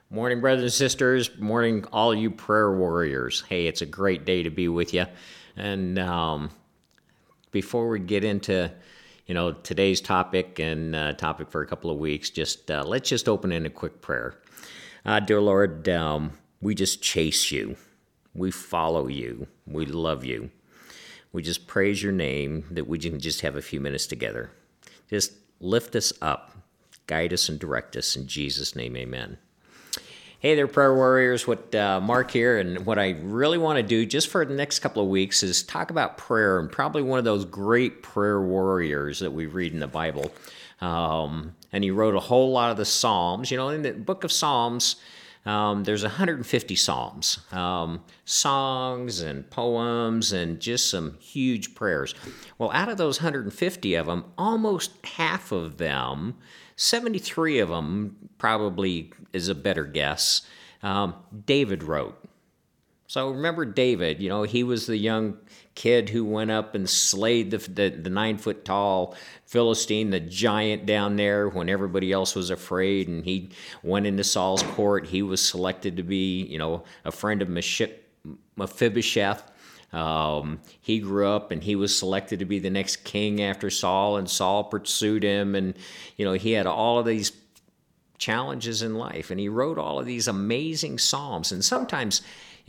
Morning, brothers and sisters. Morning, all you prayer warriors. Hey, it's a great day to be with you. And before we get into, today's topic and topic for a couple of weeks, let's just open in a quick prayer. Dear Lord, we just chase you. We follow you. We love you. We just praise your name that we can just have a few minutes together. Just lift us up, guide us and direct us. In Jesus' name, amen. Hey there, prayer warriors. Mark here, and what I really want to do just for the next couple of weeks is talk about prayer, and probably one of those great prayer warriors that we read in the Bible. And he wrote a whole lot of the Psalms. In the book of Psalms, there's 150 Psalms, songs and poems and just some huge prayers. Well, out of those 150 of them, almost half of them, 73 of them probably is a better guess, David wrote. So remember David, he was the young kid who went up and slayed the 9-foot-tall Philistine, the giant down there when everybody else was afraid, and he went into Saul's court. He was selected to be, a friend of Mephibosheth. He grew up and he was selected to be the next king after Saul, and Saul pursued him, and he had all of these challenges in life, and he wrote all of these amazing Psalms. And sometimes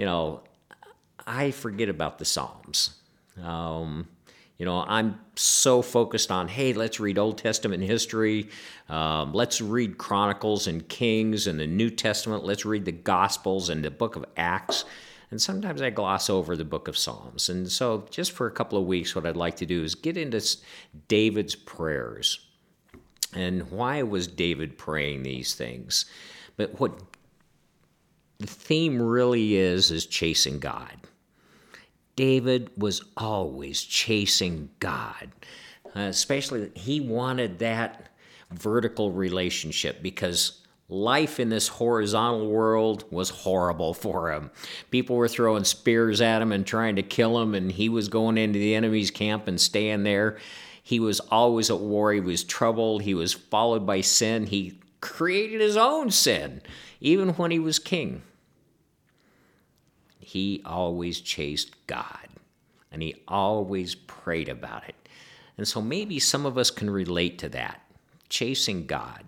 I forget about the Psalms. I'm so focused on, hey, let's read Old Testament history. Let's read Chronicles and Kings and the New Testament. Let's read the Gospels and the book of Acts. And sometimes I gloss over the book of Psalms. And so just for a couple of weeks, what I'd like to do is get into David's prayers. And why was David praying these things? But what the theme really is chasing God. David was always chasing God. Especially, he wanted that vertical relationship because life in this horizontal world was horrible for him. People were throwing spears at him and trying to kill him, and he was going into the enemy's camp and staying there. He was always at war. He was troubled. He was followed by sin. He created his own sin, even when he was king. He always chased God, and he always prayed about it. And so maybe some of us can relate to that, chasing God.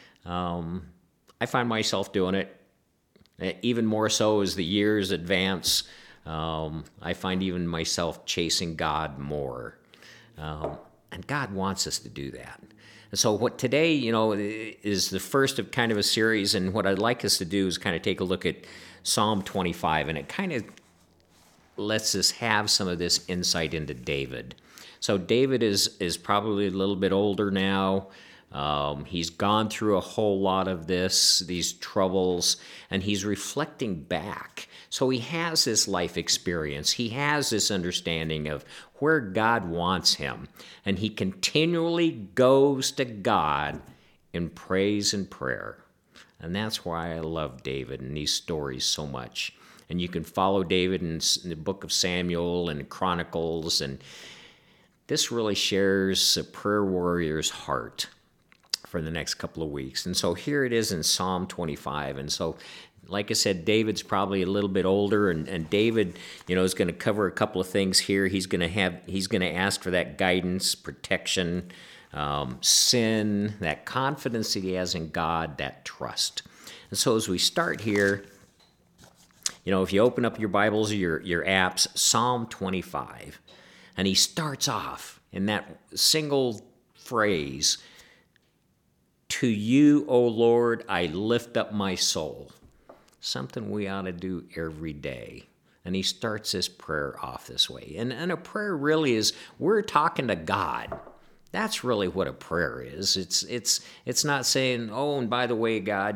I find myself doing it, even more so as the years advance. I find even myself chasing God more. And God wants us to do that. And so what today, is the first of kind of a series, and what I'd like us to do is kind of take a look at Psalm 25, and it kind of lets us have some of this insight into David. So David is probably a little bit older now. He's gone through a whole lot of these troubles, and he's reflecting back. So he has this life experience. He has this understanding of where God wants him, and he continually goes to God in praise and prayer. And that's why I love David and these stories so much. And you can follow David in the book of Samuel and Chronicles, and this really shares a prayer warrior's heart for the next couple of weeks. And so here it is in Psalm 25. And so, like I said, David's probably a little bit older, and David, is going to cover a couple of things here. He's going to ask for that guidance, protection, sin, that confidence that he has in God, that trust. And so as we start here, if you open up your Bibles or your apps, Psalm 25, and he starts off in that single phrase, "To you, O Lord, I lift up my soul." Something we ought to do every day. And he starts this prayer off this way. And a prayer really is, we're talking to God. That's really what a prayer is. It's not saying, oh, and by the way, God,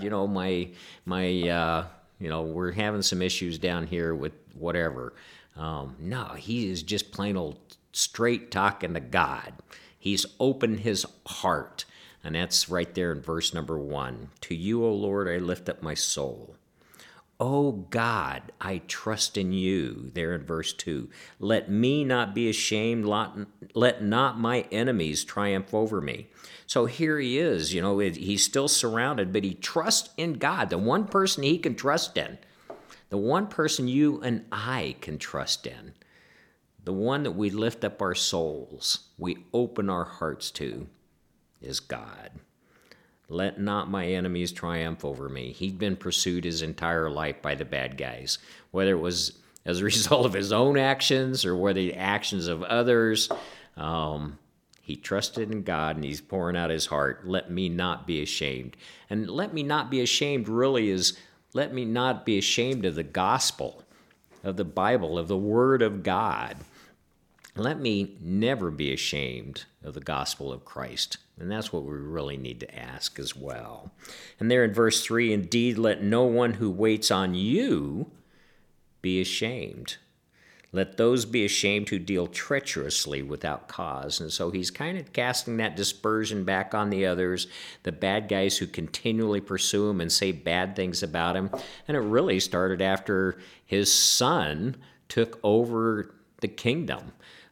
we're having some issues down here with whatever. No, he is just plain old straight talking to God. He's opened his heart. And that's right there in verse number 1. "To you, O Lord, I lift up my soul. "O God, I trust in you." There in verse 2. "Let me not be ashamed. Let not my enemies triumph over me." So here he is, he's still surrounded, but he trusts in God, the one person he can trust in, the one person you and I can trust in, the one that we lift up our souls, we open our hearts to, is God. Let not my enemies triumph over me. He'd been pursued his entire life by the bad guys, whether it was as a result of his own actions or whether the actions of others. He trusted in God, and he's pouring out his heart. Let me not be ashamed. And let me not be ashamed really is, let me not be ashamed of the gospel, of the Bible, of the Word of God. Let me never be ashamed of the gospel of Christ. And that's what we really need to ask as well. And there in verse 3, "Indeed, let no one who waits on you be ashamed. Let those be ashamed who deal treacherously without cause." And so he's kind of casting that dispersion back on the others, the bad guys who continually pursue him and say bad things about him. And it really started after his son took over the kingdom.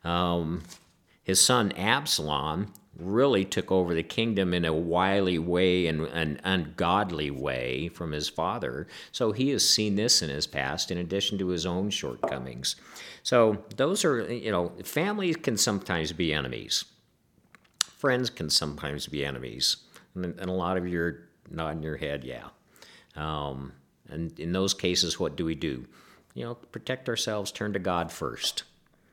His son Absalom really took over the kingdom in a wily way and an ungodly way from his father. So he has seen this in his past in addition to his own shortcomings. So those are, families can sometimes be enemies. Friends can sometimes be enemies. And a lot of you are nodding your head, yeah. And in those cases, what do we do? Protect ourselves, turn to God first.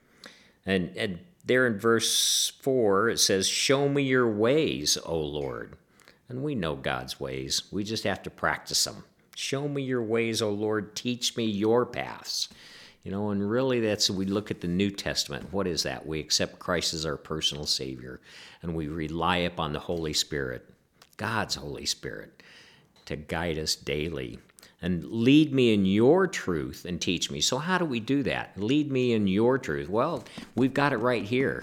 And there in verse 4, it says, "Show me your ways, O Lord." And we know God's ways. We just have to practice them. "Show me your ways, O Lord. Teach me your paths." And really we look at the New Testament. What is that? We accept Christ as our personal Savior, and we rely upon the Holy Spirit, God's Holy Spirit, to guide us daily. And lead me in your truth and teach me. So how do we do that? Lead me in your truth. Well, we've got it right here.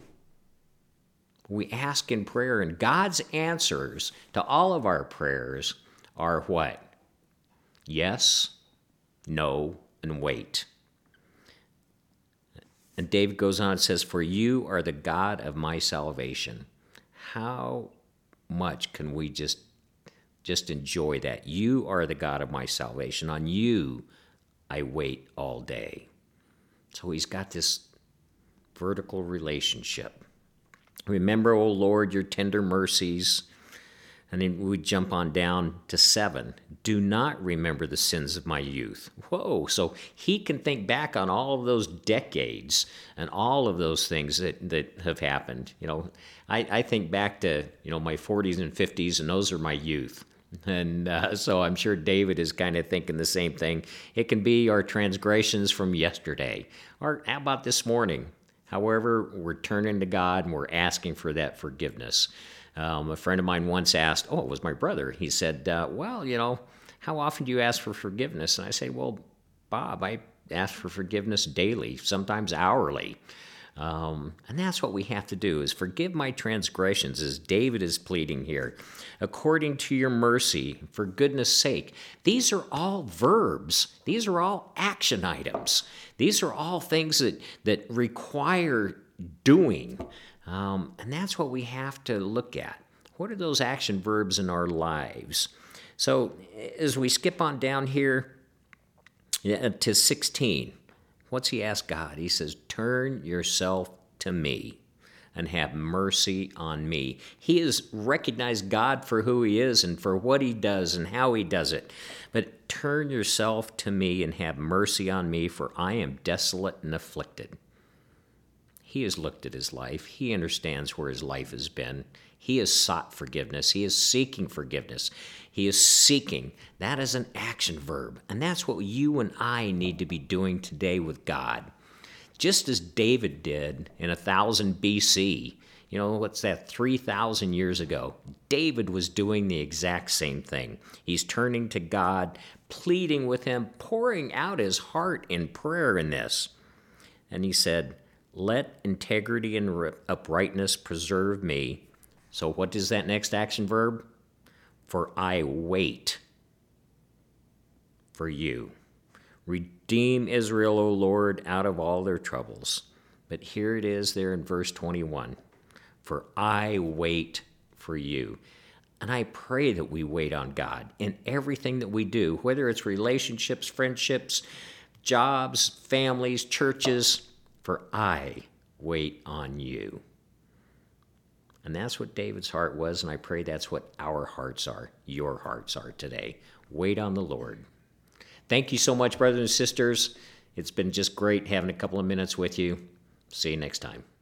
We ask in prayer, and God's answers to all of our prayers are what? Yes, no, and wait. And David goes on and says, "For you are the God of my salvation." How much can we just enjoy that? You are the God of my salvation. On you I wait all day. So he's got this vertical relationship. "Remember, O Lord, your tender mercies." And then we jump on down to 7. "Do not remember the sins of my youth." Whoa, so he can think back on all of those decades and all of those things that have happened. I think back to, my 40s and 50s, and those are my youth. And so I'm sure David is kind of thinking the same thing. It can be our transgressions from yesterday, or how about this morning? However, we're turning to God and we're asking for that forgiveness. A friend of mine once asked, it was my brother. He said, how often do you ask for forgiveness? And I say, well, Bob, I ask for forgiveness daily, sometimes hourly. And that's what we have to do, is forgive my transgressions, as David is pleading here, according to your mercy, for goodness sake. These are all verbs. These are all action items. These are all things that require doing. And that's what we have to look at. What are those action verbs in our lives? So as we skip on down here to 16, what's he ask God? He says, "Turn yourself to me and have mercy on me." He has recognized God for who he is and for what he does and how he does it. But turn yourself to me and have mercy on me, for I am desolate and afflicted. He has looked at his life. He understands where his life has been. He has sought forgiveness. He is seeking forgiveness. He is seeking. That is an action verb. And that's what you and I need to be doing today with God. Just as David did in 1000 BC. What's that, 3,000 years ago? David was doing the exact same thing. He's turning to God, pleading with him, pouring out his heart in prayer in this. And he said, "Let integrity and uprightness preserve me." So what is that next action verb? For I wait for you. Redeem Israel, O Lord, out of all their troubles. But here it is there in verse 21. For I wait for you. And I pray that we wait on God in everything that we do, whether it's relationships, friendships, jobs, families, churches, for I wait on you. And that's what David's heart was, and I pray that's what our hearts are, your hearts are today. Wait on the Lord. Thank you so much, brothers and sisters. It's been just great having a couple of minutes with you. See you next time.